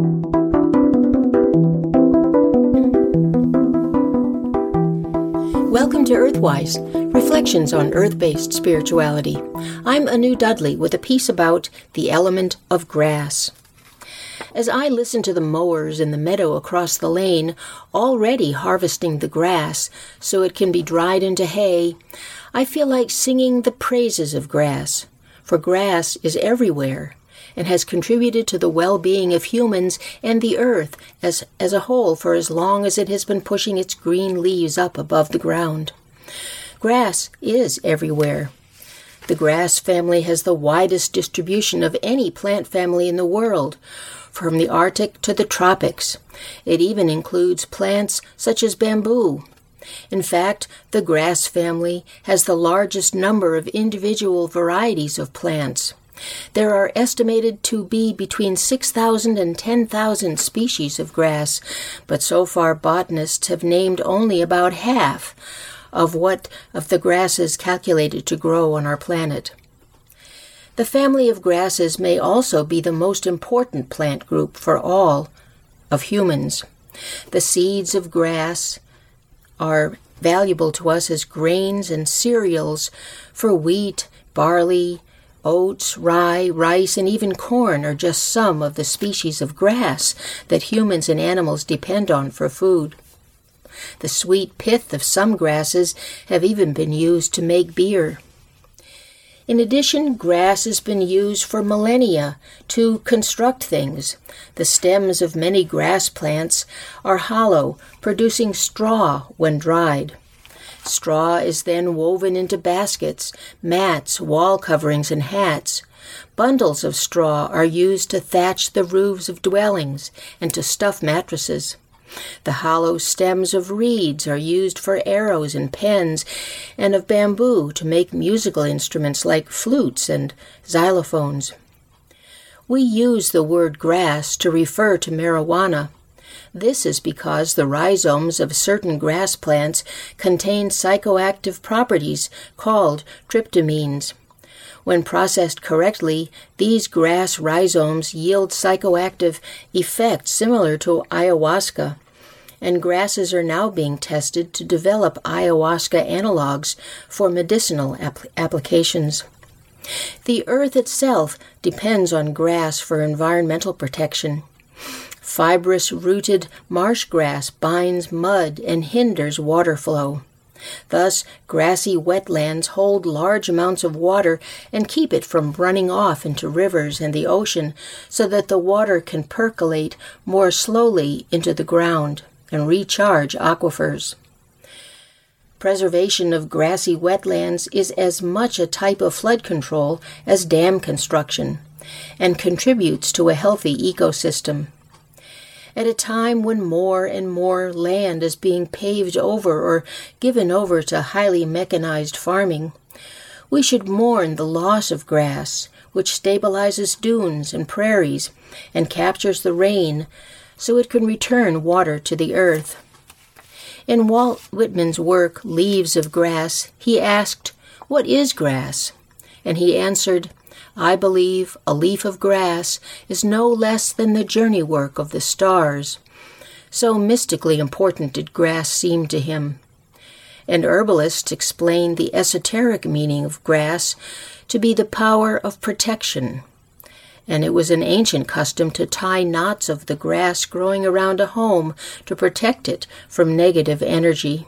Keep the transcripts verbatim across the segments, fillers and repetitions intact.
Welcome to Earthwise, reflections on earth-based spirituality. I'm Anu Dudley with a piece about the element of grass. As I listen to the mowers in the meadow across the lane, already harvesting the grass so it can be dried into hay, I feel like singing the praises of grass, for grass is everywhere and has contributed to the well-being of humans and the earth as, as a whole for as long as it has been pushing its green leaves up above the ground. Grass is everywhere. The grass family has the widest distribution of any plant family in the world, from the Arctic to the tropics. It even includes plants such as bamboo. In fact, the grass family has the largest number of individual varieties of plants. There are estimated to be between six thousand and ten thousand species of grass, but so far botanists have named only about half of what of the grasses calculated to grow on our planet. The family of grasses may also be the most important plant group for all of humans. The seeds of grass are valuable to us as grains and cereals for wheat, barley, oats, rye, rice, and even corn are just some of the species of grass that humans and animals depend on for food. The sweet pith of some grasses have even been used to make beer. In addition, grass has been used for millennia to construct things. The stems of many grass plants are hollow, producing straw when dried. Straw is then woven into baskets, mats, wall coverings, and hats. Bundles of straw are used to thatch the roofs of dwellings and to stuff mattresses. The hollow stems of reeds are used for arrows and pens, and of bamboo to make musical instruments like flutes and xylophones. We use the word grass to refer to marijuana. This is because the rhizomes of certain grass plants contain psychoactive properties called tryptamines. When processed correctly, these grass rhizomes yield psychoactive effects similar to ayahuasca, and grasses are now being tested to develop ayahuasca analogs for medicinal ap- applications. The earth itself depends on grass for environmental protection. Fibrous-rooted marsh grass binds mud and hinders water flow. Thus, grassy wetlands hold large amounts of water and keep it from running off into rivers and the ocean so that the water can percolate more slowly into the ground and recharge aquifers. Preservation of grassy wetlands is as much a type of flood control as dam construction and contributes to a healthy ecosystem. At a time when more and more land is being paved over or given over to highly mechanized farming, we should mourn the loss of grass, which stabilizes dunes and prairies and captures the rain so it can return water to the earth. In Walt Whitman's work, Leaves of Grass, he asked, "What is grass?" And he answered, "I believe a leaf of grass is no less than the journey work of the stars." So mystically important did grass seem to him. And herbalists explain the esoteric meaning of grass to be the power of protection. And it was an ancient custom to tie knots of the grass growing around a home to protect it from negative energy.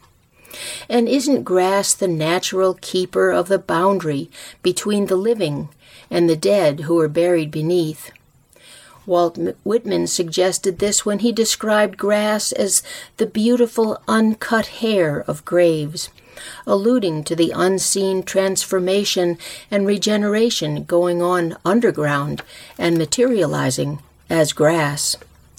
And isn't grass the natural keeper of the boundary between the living and the dead who are buried beneath? Walt Whitman suggested this when he described grass as the beautiful uncut hair of graves, alluding to the unseen transformation and regeneration going on underground and materializing as grass.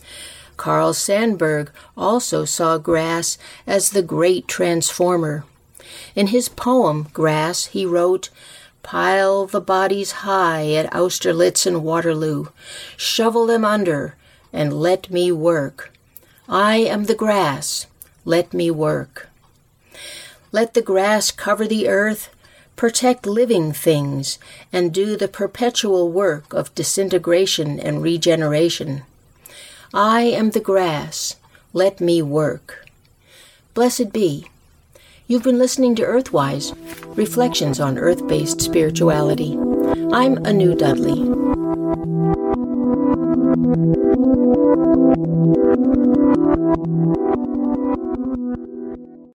Carl Sandburg also saw grass as the great transformer. In his poem, Grass, he wrote, "Pile the bodies high at Austerlitz and Waterloo, shovel them under, and let me work. I am the grass, let me work." Let the grass cover the earth, protect living things, and do the perpetual work of disintegration and regeneration. I am the grass. Let me work. Blessed be. You've been listening to Earthwise, Reflections on Earth-Based Spirituality. I'm Anu Dudley.